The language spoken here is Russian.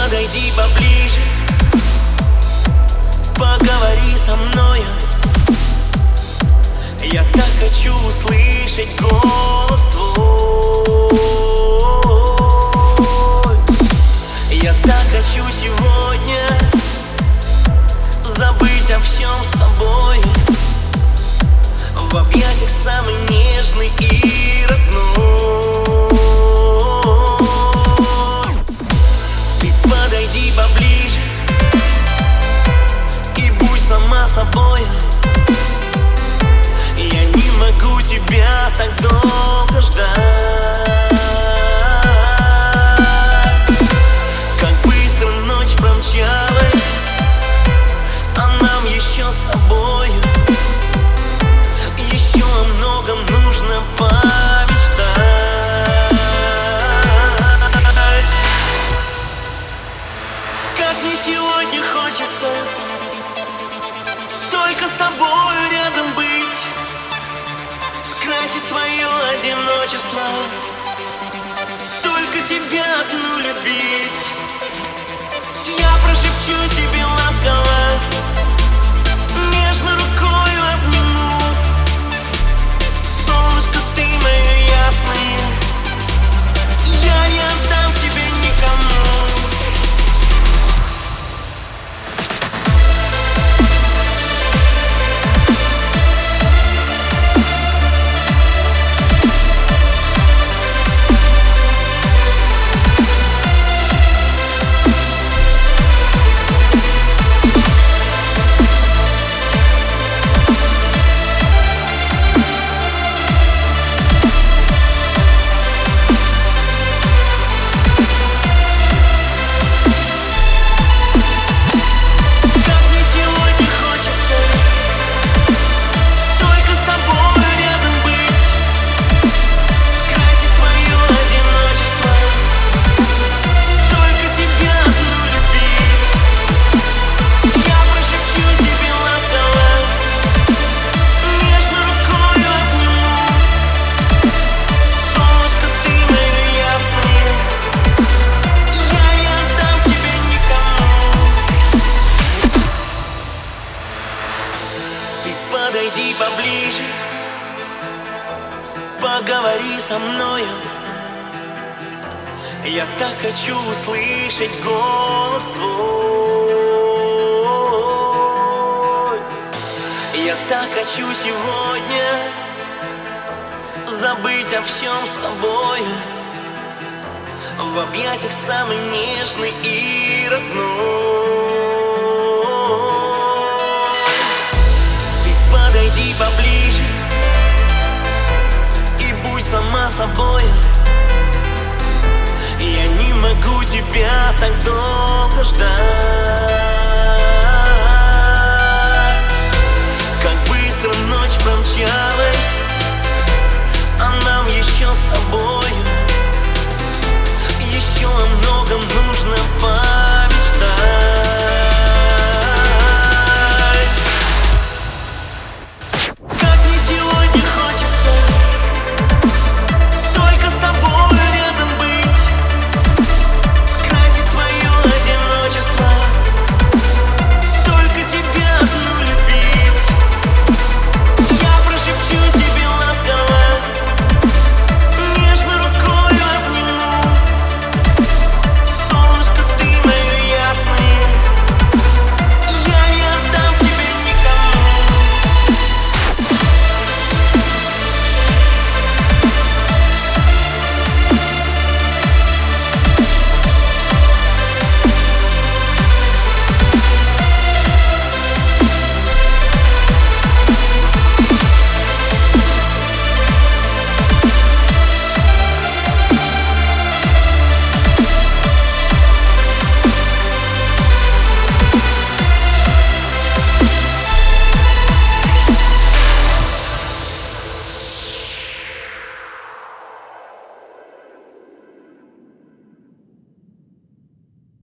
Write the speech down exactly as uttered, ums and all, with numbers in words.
подойди поближе, поговори со мною. Я так хочу услышать голос твой. Я так хочу сегодня забыть о всем с тобой, в объятиях самый нежный и родной. Ты подойди поближе и будь сама собой. Я не могу тебя так долго ждать. Как быстро ночь промчалась, а нам еще с тобою еще о многом нужно помечтать. Как мне сегодня хочется только с тобою рядом быть, скрасить твое одиночество, только тебя одну любить. Я прошепчу тебе ласково, нежно рукою обниму. Солнышко, ты мое ясное, я не отдам тебе никому. Подойди поближе, поговори со мною. Я так хочу услышать голос твой. Я так хочу сегодня забыть о всем с тобой, в объятиях самый нежный и родной. Подойди поближе и будь сама собой. Я не могу тебя так долго ждать.